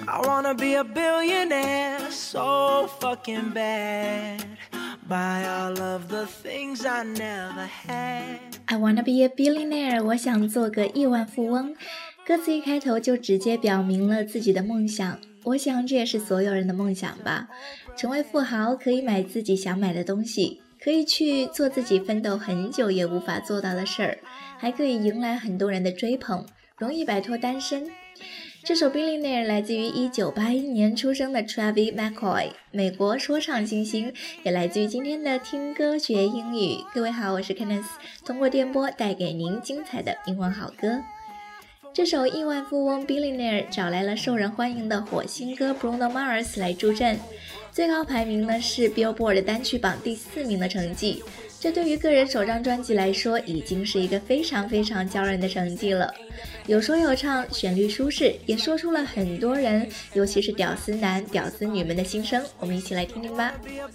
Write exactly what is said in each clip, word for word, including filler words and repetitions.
I wanna be a billionaire so fucking bad. Buy all of the things I never had. I wanna be a billionaire. 我想做个亿万富翁。歌词一开头就直接表明了自己的梦想，我想这也是所有人的梦想吧。成为富豪，可以买自己想买的东西，可以去做自己奋斗很久也无法做到的事儿，还可以迎来很多人的追捧，容易摆脱单身。这首 Billionaire 来自于一九八一年出生的 Travis McCoy， 美国说唱新星，也来自于今天的听歌学英语。各位好，我是 Candice， 通过电波带给您精彩的英文好歌。这首亿万富翁 Billionaire 找来了受人欢迎的火星哥 Bruno Mars 来助阵，最高排名呢是 Billboard 单曲榜第四名的成绩，这对于个人首张专辑来说已经是一个非常非常骄人的成绩了。有说有唱，旋律舒适，也说出了很多人尤其是屌丝男屌丝女们的心声，我们一起来听听吧。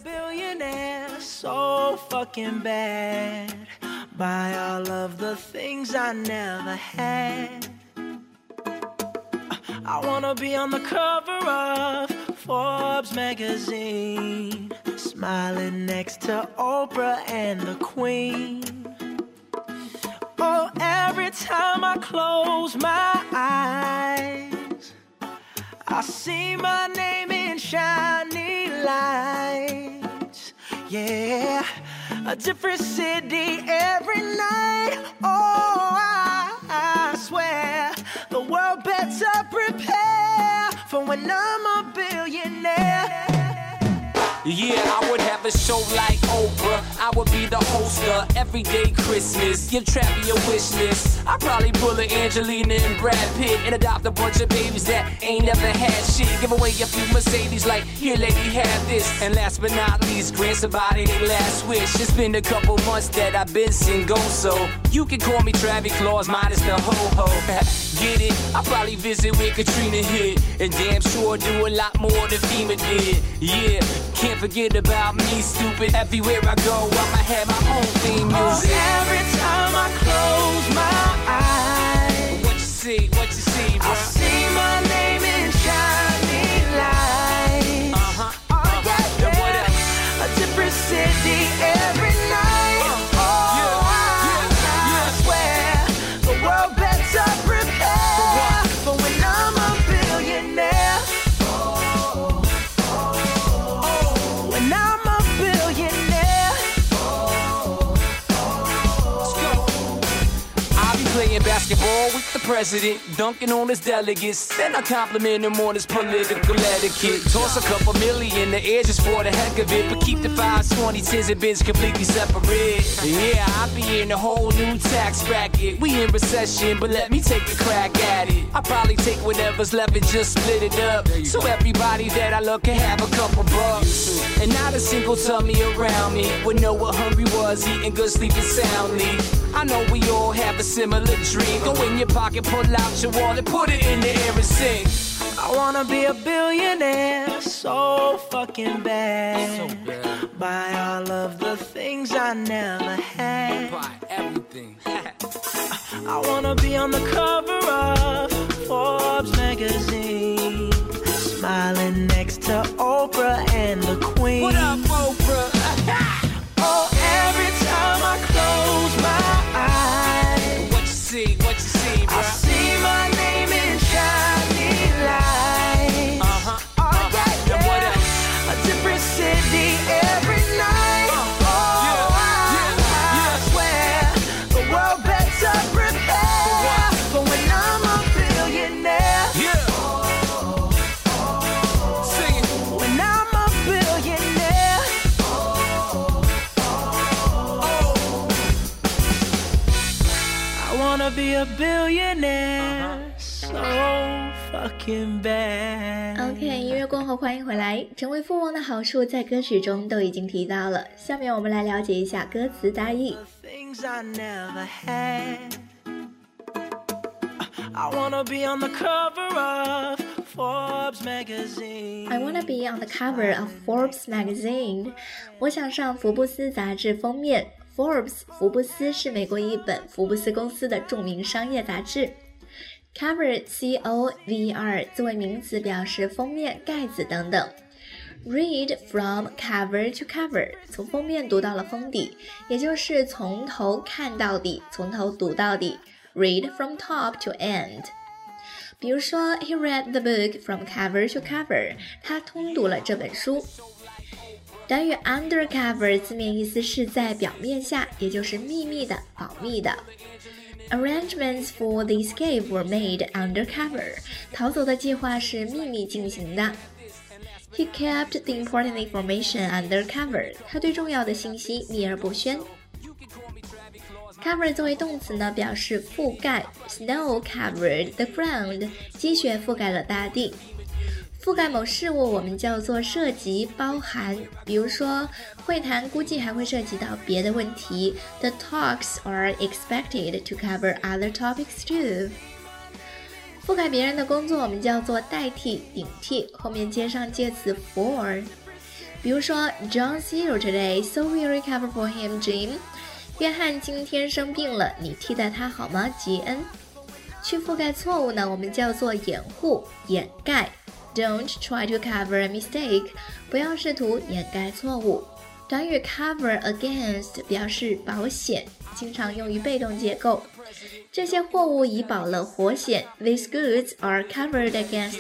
So fucking bad. Buy all of the things I never had. I wanna be on the cover of Forbes magazine, smiling next to Oprah and the Queen. Oh, every time I close my eyes, I see my name in shiny lights. Yeah, a different city every night. Oh, I, I swear the world better prepare for when I'm a billionaire. Yeah, I would have a show like Oprah. I would be the host of Everyday Christmas. Give Travis a wish list. I'd probably pull a Angelina and Brad Pitt and adopt a bunch of babies that ain't never had shit. Give away a few Mercedes like, here lady, have this. And last but not least, grant somebody their last wish. It's been a couple months that I've been single, so you can call me Travis Claus minus the ho-ho. Get it? I'll probably visit where Katrina hit, and damn sure do a lot more than FEMA did. Yeah, can't forget about me, stupid. Everywhere I go, I'ma have my own theme music. Oh, every time I close my eyes, what you see, what you see, bro? I see my name in shiny lights. Uh-huh, oh, uh-huh. yeah, yeah. What else? A different city every night. Uh, oh, yeah, I, yeah, yeah. I swear the world better prepare for when I'm a billionaire. Oh, oh, oh, when I'm a billionaire. Oh, oh, let's go. I'll be playing basketball with the president, dunking on his delegates. Then I compliment him on his political etiquette. Toss a couple million in the air just for the heck of it, but keep the fives, twenties, tens, and bins completely separate. Yeah, I'll be in a whole new tax bracket. We in recession, but let me take a crack at it. I'll probably take whatever's left and just split it up, so everybody that I love can have a couple bucks. And not a single tummy around me would know what hungry was, eating good, sleeping soundly. I know we all have a similar dream. Go in your pocket, pull out your wallet, put it in the air and sing. I wanna be a billionaire so fucking bad. So bad. Buy all of the things I never had. Buy everything. I wanna be on the cover of Forbes magazine, smiling next to Oprah and the Queen. What up, Oprah? Oh, every time I close my eyes, what you see, what you see, bro? I see my name in shiny lights. Uh-huh, oh, uh-huh. yeah, yeah. And what else? A different city every night. Uh, oh, yeah, I, yeah, yeah. I swear the world better prepare for when I'm a billionaire. Yeah. Oh, oh, sing it. when I'm a billionaire. Oh, oh, I wanna be a billionaire so fucking bad. OK， 音乐过后欢迎回来。成为富翁的好处在歌曲中都已经提到了，下面我们来了解一下歌词大意。 Things I never had. I wanna be on the cover of Forbes magazine. I wanna be on the cover of Forbes magazine. 我想上福布斯杂志封面。Forbes 福布斯是美国一本福布斯公司的著名商业杂志。 Cover C O V E R 作为名词表示封面、盖子等等。Read from cover to cover 从封面读到了封底，也就是从头看到底，从头读到底。Read from top to end。比如说 He read the book from cover to cover 他通读了这本书。短语 undercover 字面意思是在表面下，也就是秘密的、保密的。Arrangements for the escape were made undercover 逃走的计划是秘密进行的。He kept the important information undercover 他对重要的信息秘而不宣。Cover 作为动词呢，表示覆盖。Snow covered the ground 积雪覆盖了大地。覆盖某事物我们叫做涉及、包含。比如说会谈估计还会涉及到别的问题。The talks are expected to cover other topics too。覆盖别人的工作我们叫做代替、顶替，后面接上介词 for。比如说 John's ill today, so we'll recover for him, Jim。约翰今天生病了，你替代他好吗，吉恩？去覆盖错误呢，我们叫做掩护、掩盖。Don't try to cover a mistake， 不要试图掩盖错误。短语 cover against 表示保险，经常用于被动结构。这些货物已保了火险。These goods are covered against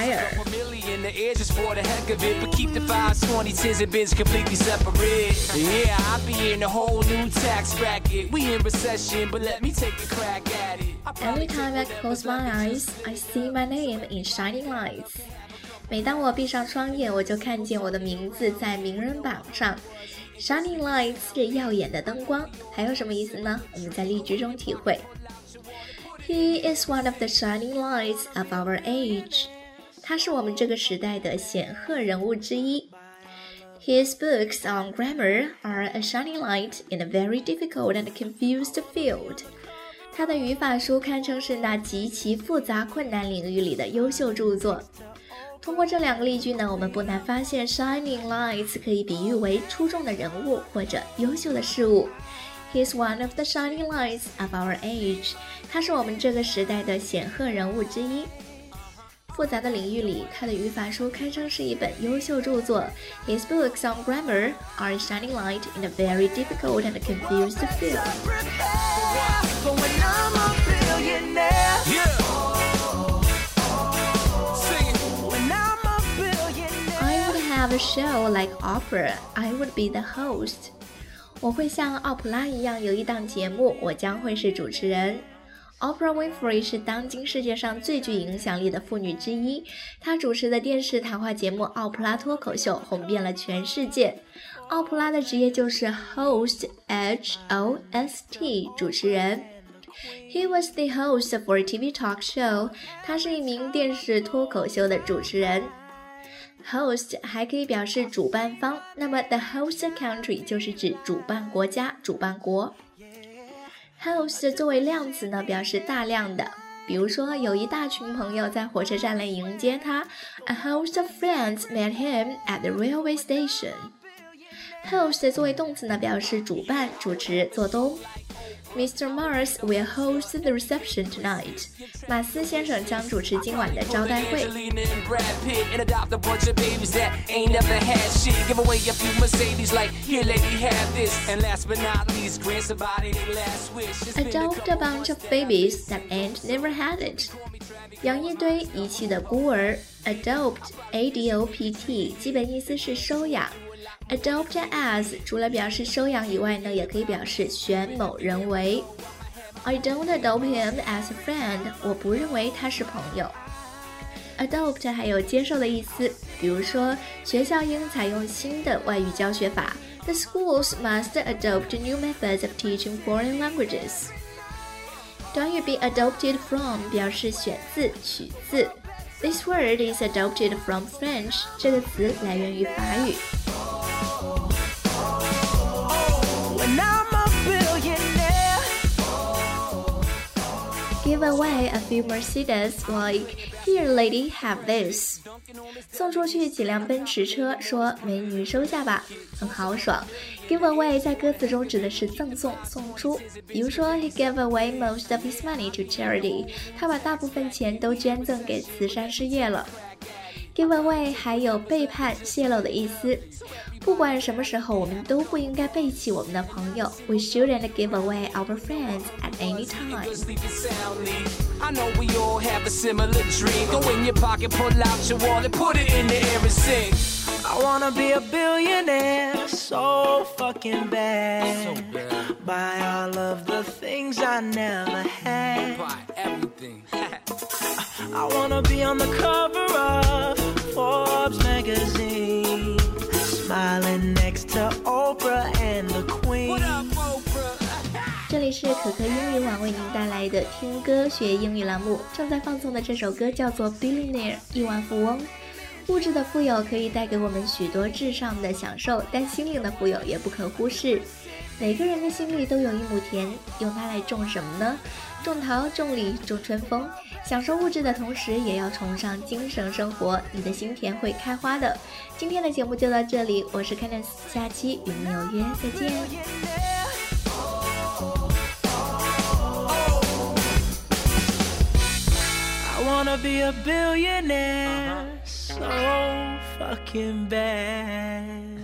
fire。Every time I close my eyes, I see my name in shining lights。每当我闭上双眼，我就看见我的名字在名人榜上。Shining lights 是耀眼的灯光，还有什么意思呢？我们在例句中体会。He is one of the shining lights of our age。他是我们这个时代的显赫人物之一。His books on grammar are a shining light in a very difficult and confused field。他的语法书堪称是那极其复杂困难领域里的优秀著作。通过这两个例句呢，我们不难发现 shining lights 可以比喻为出众的人物或者优秀的事物。He is one of the shining lights of our age。 他是我们这个时代的显赫人物之一。复杂的领域里，他的语法书堪称是一本优秀著作。His books on grammar are a shining light in a very difficult and confused field。Have a show like opera, I would be the host. 我会像奥普拉一样有一档节目，我将会是主持人。Oprah Winfrey 是当今世界上最具影响力的妇女之一，她主持的电视谈话节目《奥普拉脱口秀》红遍了全世界。奥普拉的职业就是 host, H O S T 主持人。He was the host for a T V talk show. 他是一名电视脱口秀的主持人。Host 还可以表示主办方，那么 the host country 就是指主办国家、主办国。Host 作为量词呢，表示大量的，比如说有一大群朋友在火车站来迎接他。A host of friends met him at the railway station。 Host 作为动词呢，表示主办、主持、做东。Mister Mars will host the reception tonight. 马斯先生将主持今晚的招待会。Adopt a bunch of babies that ain't never had it. 养一堆遗弃的孤儿。Adopt, A D O P T 基本意思是收养。Adopt as 除了表示收养以外呢，也可以表示选某人为。I don't adopt him as a friend. 我不认为他是朋友。Adopt 还有接受的意思，比如说学校应采用新的外语教学法。The schools must adopt new methods of teaching foreign languages. 短语 be adopted from 表示选自、取自。This word is adopted from French. 这个词来源于法语。Give away a few Mercedes like, here lady, have this. 送出去几辆奔驰车，说美女收下吧，很豪爽。Give away 在歌词中指的是赠送、送出，比如说 He gave away most of his money to charity， 他把大部分钱都捐赠给慈善事业了。Give away 还有背叛、泄露的意思。不管什么时候，我们都不应该背弃我们的朋友。We shouldn't give away our friends at any time. I know we all have a similar dream. Go in your pocket, pull out your wallet, put it in the air and sing. I wanna be a billionaire so fucking bad. So bad. Buy all of the things I never had. Buy everything. I wanna be on the cover of Forbes magazine, smiling next to Oprah and the Queen. What up, Oprah? 这里是可可英语网为您带来的听歌学英语栏目，正在放送的这首歌叫做 Billionaire 亿万富翁。物质的富有可以带给我们许多质上的享受，但心灵的富有也不可忽视。每个人的心里都有一亩田，用它来种什么呢？种桃、种李、种春风。享受物质的同时，也要崇尚精神生活，你的心田会开花的。今天的节目就到这里，我是 Candice， 下期与你有约，再见。 I wanna be a billionaire so fucking bad.